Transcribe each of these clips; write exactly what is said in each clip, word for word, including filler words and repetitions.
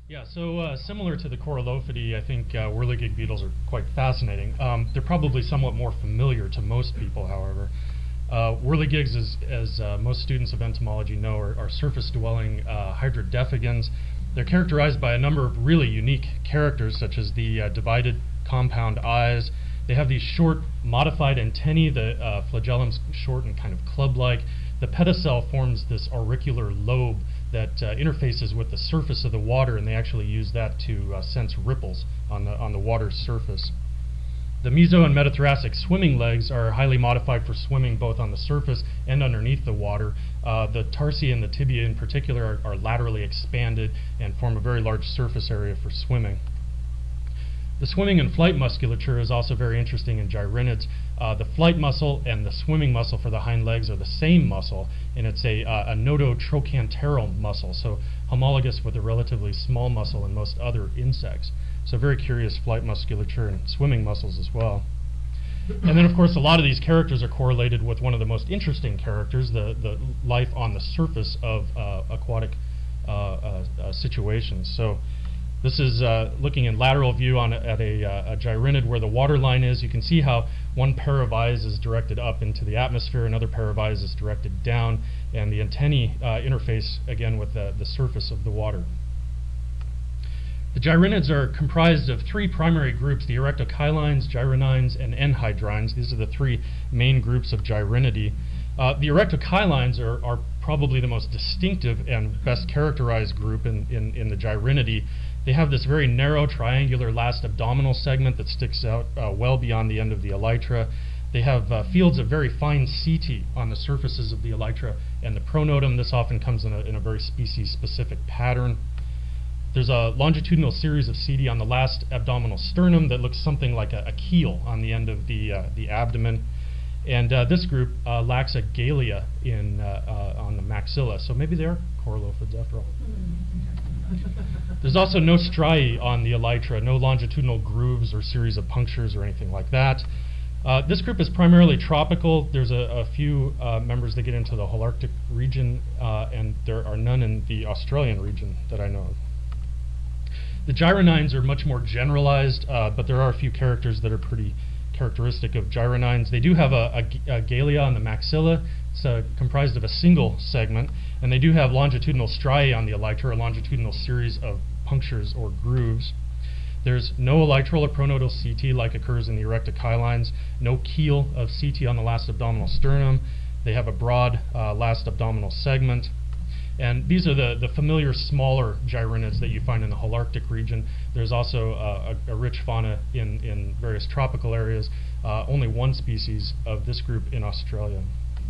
Yeah, so uh, similar to the Corallophidae, I think uh, whirligig beetles are quite fascinating. Um, they're probably somewhat more familiar to most people, however. Uh, whirligigs, as, as uh, most students of entomology know, are, are surface-dwelling uh, hydrodefigans. They're characterized by a number of really unique characters, such as the uh, divided compound eyes. They have these short, modified antennae. The uh, flagellum's short and kind of club-like. The pedicel forms this auricular lobe that uh, interfaces with the surface of the water, and they actually use that to uh, sense ripples on the, on the water's surface. The meso and metathoracic swimming legs are highly modified for swimming both on the surface and underneath the water. Uh, the tarsi and the tibia in particular are, are laterally expanded and form a very large surface area for swimming. The swimming and flight musculature is also very interesting in gyrinids. Uh, the flight muscle and the swimming muscle for the hind legs are the same muscle, and it's a, uh, a nototrochanteral muscle, so homologous with a relatively small muscle in most other insects. So very curious flight musculature and swimming muscles as well. And then, of course, a lot of these characters are correlated with one of the most interesting characters, the, the life on the surface of uh, aquatic uh, uh, uh, situations. So this is uh, looking in lateral view on a, at a, uh, a gyrinid where the water line is. You can see how one pair of eyes is directed up into the atmosphere, another pair of eyes is directed down, and the antennae uh, interface again with the, the surface of the water. The gyrinids are comprised of three primary groups: the erectochylines, gyrinines, and enhydrines. These are the three main groups of gyrinidae. Uh, the erectochylines are, are probably the most distinctive and best characterized group in, in, in the gyrinidae. They have this very narrow triangular last abdominal segment that sticks out uh, well beyond the end of the elytra. They have uh, fields of very fine setae on the surfaces of the elytra and the pronotum. This often comes in a, in a very species-specific pattern. There's a longitudinal series of setae on the last abdominal sternum that looks something like a, a keel on the end of the, uh, the abdomen. And uh, this group uh, lacks a galea in, uh, uh, on the maxilla, so maybe they are corallophids after all. There's also no striae on the elytra, no longitudinal grooves or series of punctures or anything like that. Uh, this group is primarily tropical. There's a, a few uh, members that get into the Holarctic region, uh, and there are none in the Australian region that I know of. The gyrinines are much more generalized, uh, but there are a few characters that are pretty characteristic of gyrinines. They do have a, a, a galea on the maxilla. It's uh, comprised of a single segment, and they do have longitudinal striae on the elytra, a longitudinal series of punctures or grooves. There's no elytral or pronodal setae like occurs in the erectochylines, no keel of setae on the last abdominal sternum. They have a broad uh, last abdominal segment. And these are the, the familiar smaller gyrinids that you find in the Holarctic region. There's also uh, a, a rich fauna in, in various tropical areas. Uh, only one species of this group in Australia.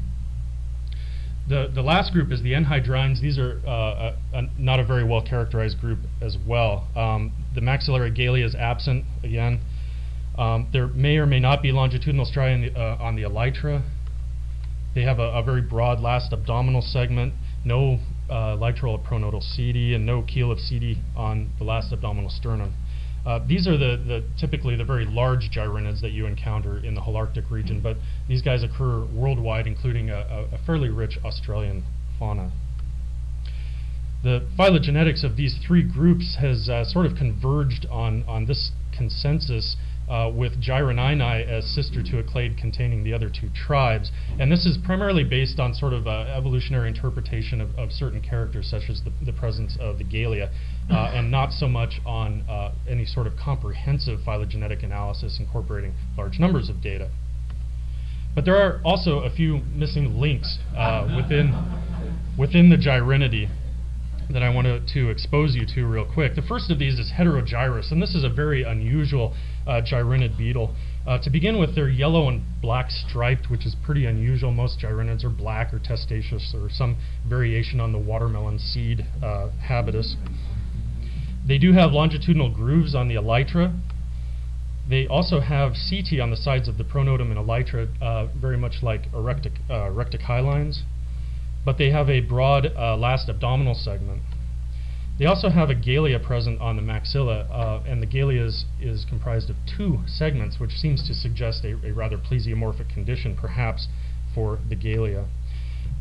The, the last group is the enhydrines. These are uh, a, a, not a very well characterized group as well. Um, the maxillary galea is absent again. Um, there may or may not be longitudinal striae on the, uh, on the elytra. They have a, a very broad last abdominal segment, no uh, elytral or pronodal setae, and no keel of setae on the last abdominal sternum. Uh, these are the, the typically the very large gyrinids that you encounter in the Holarctic region, but these guys occur worldwide, including a, a fairly rich Australian fauna. The phylogenetics of these three groups has uh, sort of converged on, on this consensus uh, with Gyrininae as sister to a clade containing the other two tribes. And this is primarily based on sort of uh, evolutionary interpretation of, of certain characters, such as the, the presence of the galea, uh, and not so much on uh, any sort of comprehensive phylogenetic analysis incorporating large numbers of data. But there are also a few missing links uh, within, within the Gyrinidae that I want to, to expose you to real quick. The first of these is Heterogyrus, and this is a very unusual uh, gyrinid beetle. Uh, to begin with, they're yellow and black striped, which is pretty unusual. Most gyrinids are black or testaceous or some variation on the watermelon seed uh, habitus. They do have longitudinal grooves on the elytra. They also have setae on the sides of the pronotum and elytra, uh, very much like erectic, uh, erectochylines. But they have a broad uh, last abdominal segment. They also have a galea present on the maxilla, uh, and the galea is, is comprised of two segments, which seems to suggest a, a rather plesiomorphic condition, perhaps, for the galea.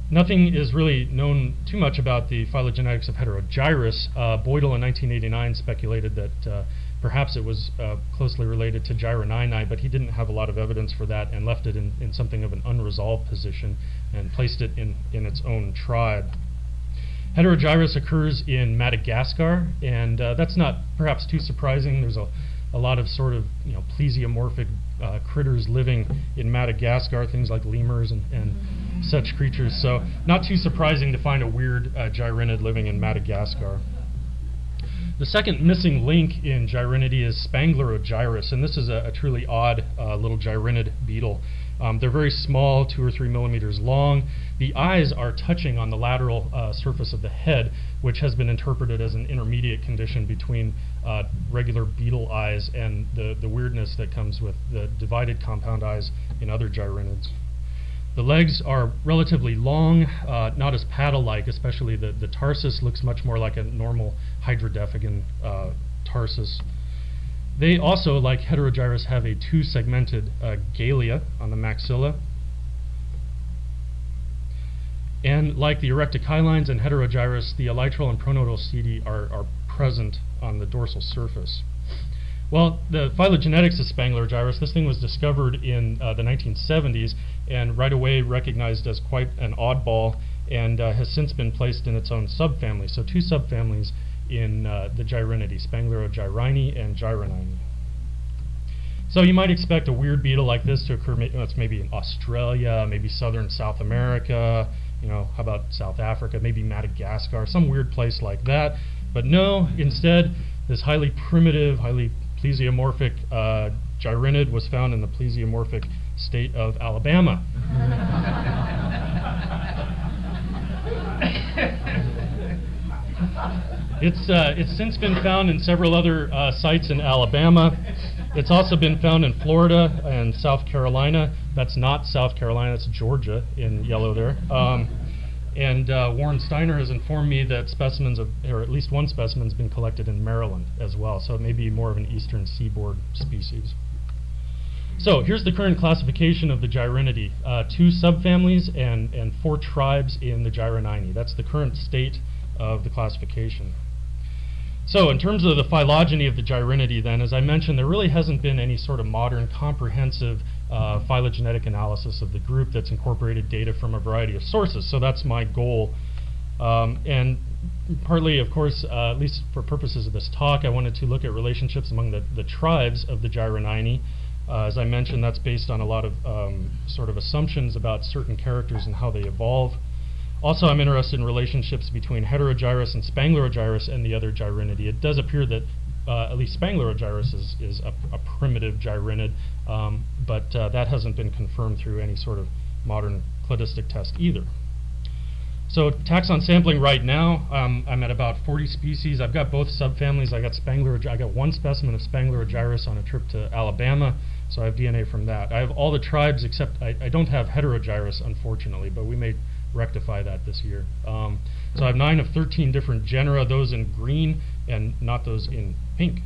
Nothing is really known too much about the phylogenetics of Heterogyrus. Uh, Boydell in nineteen eighty-nine speculated that uh, perhaps it was uh, closely related to Gyronini, but he didn't have a lot of evidence for that and left it in, in something of an unresolved position and placed it in, in its own tribe. Heterogyrus occurs in Madagascar, and uh, that's not perhaps too surprising. There's a, a lot of sort of you know plesiomorphic uh, critters living in Madagascar, things like lemurs and, and such creatures. So not too surprising to find a weird uh, gyrinid living in Madagascar. The second missing link in Gyrinidae is Spanglerogyrus, and this is a, a truly odd uh, little gyrinid beetle. Um, they're very small, two or three millimeters long. The eyes are touching on the lateral uh, surface of the head, which has been interpreted as an intermediate condition between uh, regular beetle eyes and the, the weirdness that comes with the divided compound eyes in other gyrinids. The legs are relatively long, uh, not as paddle-like, especially the, the tarsus looks much more like a normal hydrodephagon uh, tarsus. They also, like Heterogyrus, have a two-segmented uh, galea on the maxilla. And like the Erectochilines and Heterogyrus, the elytral and pronotal setae are, are present on the dorsal surface. Well, the phylogenetics of Spanglerogyrus, this thing was discovered in uh, the nineteen seventies and right away recognized as quite an oddball and uh, has since been placed in its own subfamily. So two subfamilies in uh, the Gyrinidae, Spanglerogyrini and Gyronini. So you might expect a weird beetle like this to occur, ma it's maybe in Australia, maybe southern South America, you know, how about South Africa, maybe Madagascar, some weird place like that. But no, instead, this highly primitive, highly plesiomorphic uh, gyrinid was found in the plesiomorphic state of Alabama. It's, uh, it's since been found in several other uh, sites in Alabama. It's also been found in Florida and South Carolina. That's not South Carolina, that's Georgia in yellow there. Um, and uh, Warren Steiner has informed me that specimens of, or at least one specimen has been collected in Maryland as well, so it may be more of an eastern seaboard species. So here's the current classification of the Gyrinidae. Uh, two subfamilies and, and four tribes in the Gyronini. That's the current state of the classification. So in terms of the phylogeny of the Gyrinidae then, as I mentioned, there really hasn't been any sort of modern comprehensive uh, phylogenetic analysis of the group that's incorporated data from a variety of sources. So that's my goal. Um, and partly, of course, uh, at least for purposes of this talk, I wanted to look at relationships among the, the tribes of the Gyronini. Uh, as I mentioned, that's based on a lot of um, sort of assumptions about certain characters and how they evolve. Also, I'm interested in relationships between Heterogyrus and Spanglerogyrus and the other Gyrinidae. It does appear that uh, at least Spanglerogyrus is, is a, a primitive gyrinid, um, but uh, that hasn't been confirmed through any sort of modern cladistic test either. So taxon sampling right now, um, I'm at about forty species. I've got both subfamilies. I got Spangler, I got one specimen of Spanglerogyrus on a trip to Alabama, so I have D N A from that. I have all the tribes except I, I don't have Heterogyrus, unfortunately, but we may rectify that this year. Um, so I have nine of thirteen different genera, those in green and not those in pink.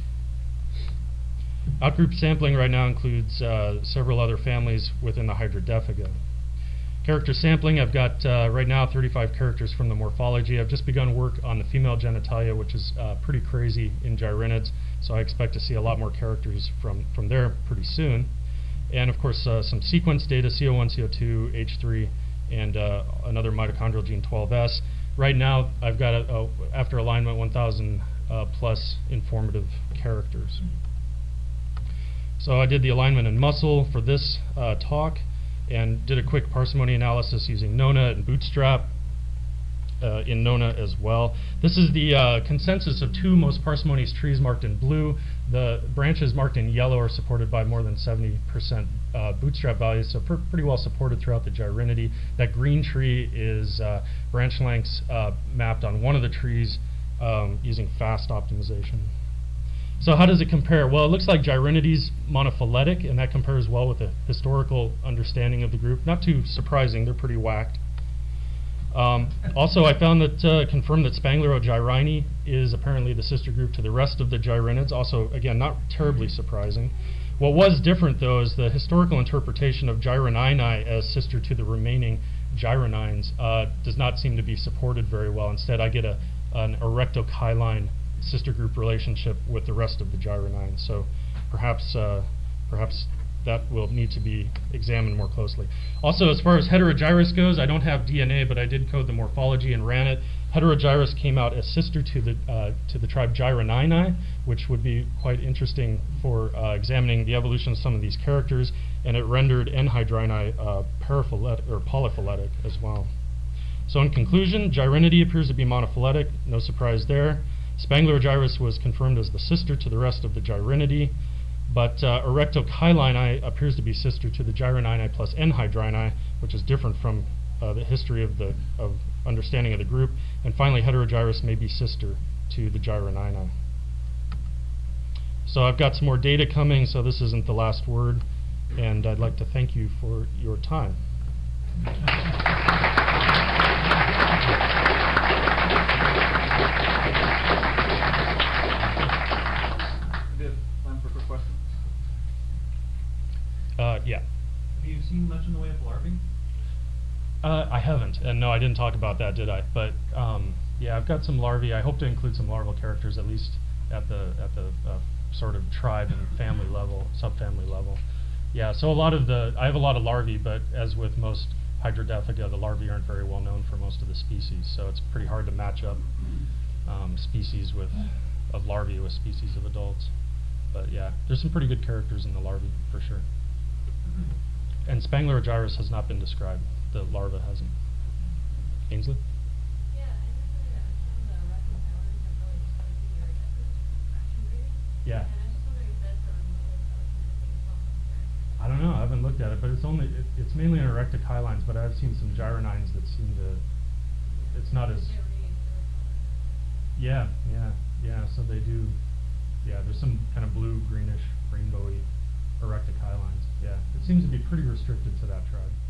Outgroup sampling right now includes uh, several other families within the Hydrodephaga. Character sampling, I've got uh, right now thirty-five characters from the morphology. I've just begun work on the female genitalia, which is uh, pretty crazy in gyrinids, so I expect to see a lot more characters from, from there pretty soon. And of course uh, some sequence data, C O one, C O two, H three, and uh, another mitochondrial gene twelve S. Right now I've got, a, a, after alignment, one thousand uh, plus informative characters. So I did the alignment in muscle for this uh, talk, and did a quick parsimony analysis using Nona and Bootstrap uh, in Nona as well. This is the uh, consensus of two most parsimonious trees marked in blue. The branches marked in yellow are supported by more than seventy percent uh, Bootstrap values, so pr pretty well supported throughout the Gyrinidae. That green tree is uh, branch lengths uh, mapped on one of the trees um, using fast optimization. So how does it compare? Well, it looks like Gyrinidae's monophyletic, and that compares well with the historical understanding of the group. Not too surprising, they're pretty whacked. Um, also, I found that, uh, confirmed that Spanglerogyrini is apparently the sister group to the rest of the Gyrinids. Also, again, not terribly surprising. What was different, though, is the historical interpretation of Gyronini as sister to the remaining gyronines uh, does not seem to be supported very well. Instead, I get a an erectochyline sister group relationship with the rest of the gyronines. So perhaps uh, perhaps that will need to be examined more closely. Also, as far as Heterogyrus goes, I don't have D N A, but I did code the morphology and ran it. Heterogyrus came out as sister to the uh, to the tribe Gyronini, which would be quite interesting for uh, examining the evolution of some of these characters, and it rendered Enhydrini uh, paraphyletic or polyphyletic as well. So in conclusion, Gyrinity appears to be monophyletic, no surprise there. Spanglerogyrus was confirmed as the sister to the rest of the Gyrinity, but uh, Erectochyline appears to be sister to the Gyronini plus Enhydrini, which is different from uh, the history of the of understanding of the group. And finally, Heterogyrus may be sister to the Gyronini. So I've got some more data coming, so this isn't the last word, and I'd like to thank you for your time. Uh, yeah. Have you seen much in the way of larvae? Uh, I haven't, and no, I didn't talk about that, did I? But um, yeah, I've got some larvae. I hope to include some larval characters, at least at the at the uh, sort of tribe and family level, subfamily level. Yeah, so a lot of the I have a lot of larvae, but as with most Hydrodethica, the larvae aren't very well known for most of the species, so it's pretty hard to match up um, species with of larvae with species of adults. But yeah, there's some pretty good characters in the larvae for sure. And Spanglerogyrus has not been described. The larva hasn't. Ainsley? Yeah, I remember that some of the Russian islanders have really started to do fraction breeding. Yeah. And I was just wondering if that's a remote telekinetic problem there. I don't know. I haven't looked at it, but it's only it, it's mainly in erectocylines. But I've seen some gyronines that seem to. It's not as. Yeah, yeah, yeah. So they do. Yeah, there's some kind of blue, greenish, rainbowy erectocylines. Yeah, it seems to be pretty restricted to that tribe.